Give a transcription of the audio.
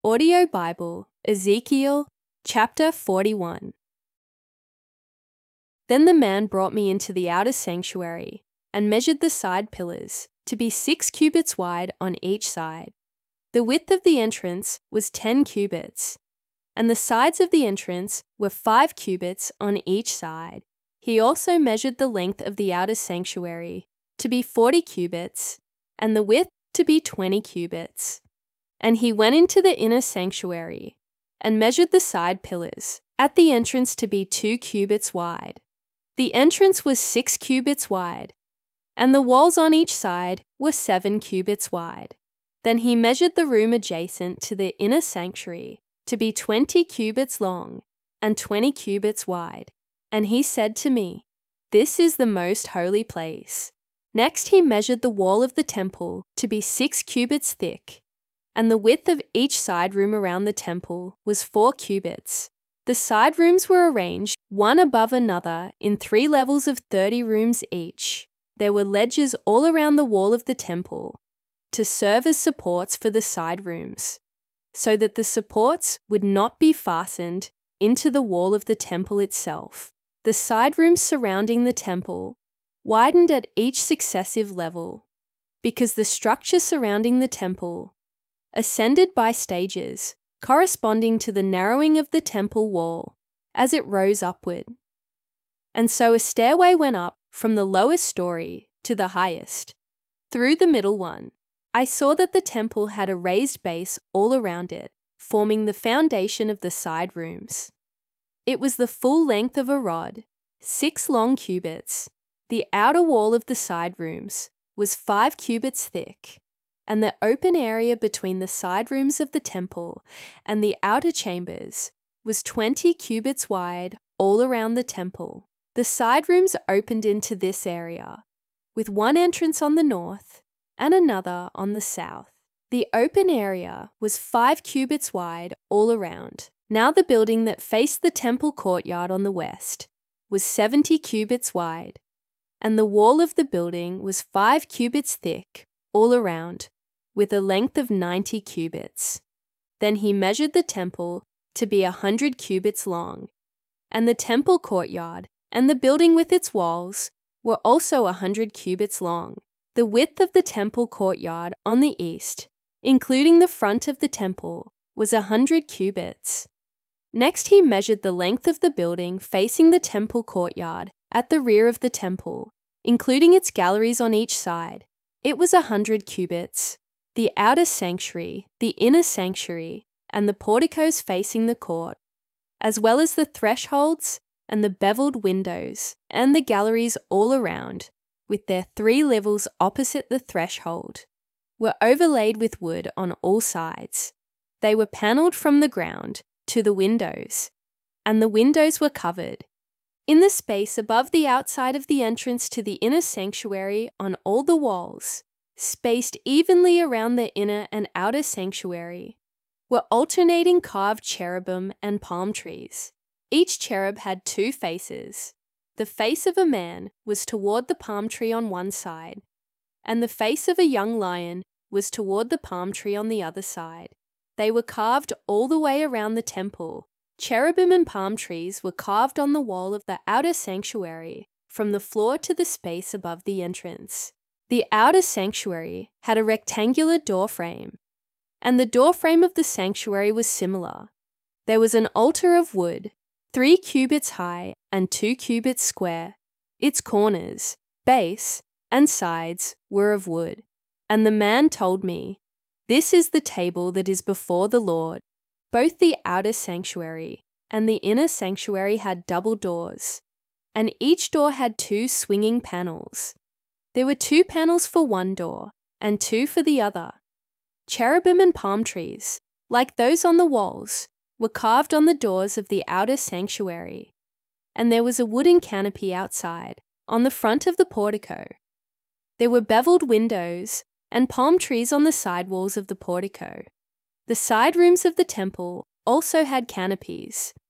Audio Bible, Ezekiel, chapter 41. Then the man brought me into the outer sanctuary and measured the side pillars to be 6 cubits wide on each side. The width of the entrance was 10 cubits, and the sides of the entrance were 5 cubits on each side. He also measured the length of the outer sanctuary to be 40 cubits, and the width to be 20 cubits. And he went into the inner sanctuary and measured the side pillars at the entrance to be 2 cubits wide. The entrance was 6 cubits wide, and the walls on each side were 7 cubits wide. Then he measured the room adjacent to the inner sanctuary to be 20 cubits long and 20 cubits wide. And he said to me, "This is the most holy place." Next he measured the wall of the temple to be 6 cubits thick, and the width of each side room around the temple was 4 cubits. The side rooms were arranged one above another in 3 levels of 30 rooms each. There were ledges all around the wall of the temple to serve as supports for the side rooms, so that the supports would not be fastened into the wall of the temple itself. The side rooms surrounding the temple widened at each successive level, because the structure surrounding the temple ascended by stages corresponding to the narrowing of the temple wall as it rose upward. And so a stairway went up from the lowest story to the highest, through the middle one. I saw that the temple had a raised base all around it, forming the foundation of the side rooms. It was the full length of a rod, 6 long cubits. The outer wall of the side rooms was 5 cubits thick, and the open area between the side rooms of the temple and the outer chambers was 20 cubits wide all around the temple. The side rooms opened into this area, with one entrance on the north and another on the south. The open area was 5 cubits wide all around. Now the building that faced the temple courtyard on the west was 70 cubits wide, and the wall of the building was 5 cubits thick all around, with a length of 90 cubits. Then he measured the temple to be 100 cubits long, and the temple courtyard and the building with its walls were also 100 cubits long. The width of the temple courtyard on the east, including the front of the temple, was 100 cubits. Next he measured the length of the building facing the temple courtyard at the rear of the temple, including its galleries on each side. It was 100 cubits. The outer sanctuary, the inner sanctuary, and the porticos facing the court, as well as the thresholds and the beveled windows and the galleries all around, with their 3 levels opposite the threshold, were overlaid with wood on all sides. They were panelled from the ground to the windows, and the windows were covered. In the space above the outside of the entrance to the inner sanctuary on all the walls, spaced evenly around the inner and outer sanctuary, were alternating carved cherubim and palm trees. Each cherub had 2 faces. The face of a man was toward the palm tree on one side, and the face of a young lion was toward the palm tree on the other side. They were carved all the way around the temple. Cherubim and palm trees were carved on the wall of the outer sanctuary, from the floor to the space above the entrance. The outer sanctuary had a rectangular door frame, and the door frame of the sanctuary was similar. There was an altar of wood, 3 cubits high and 2 cubits square. Its corners, base, and sides were of wood. And the man told me, "This is the table that is before the Lord." Both the outer sanctuary and the inner sanctuary had double doors, and each door had 2 swinging panels. There were 2 panels for one door and 2 for the other. Cherubim and palm trees, like those on the walls, were carved on the doors of the outer sanctuary, and there was a wooden canopy outside, on the front of the portico. There were beveled windows and palm trees on the side walls of the portico. The side rooms of the temple also had canopies,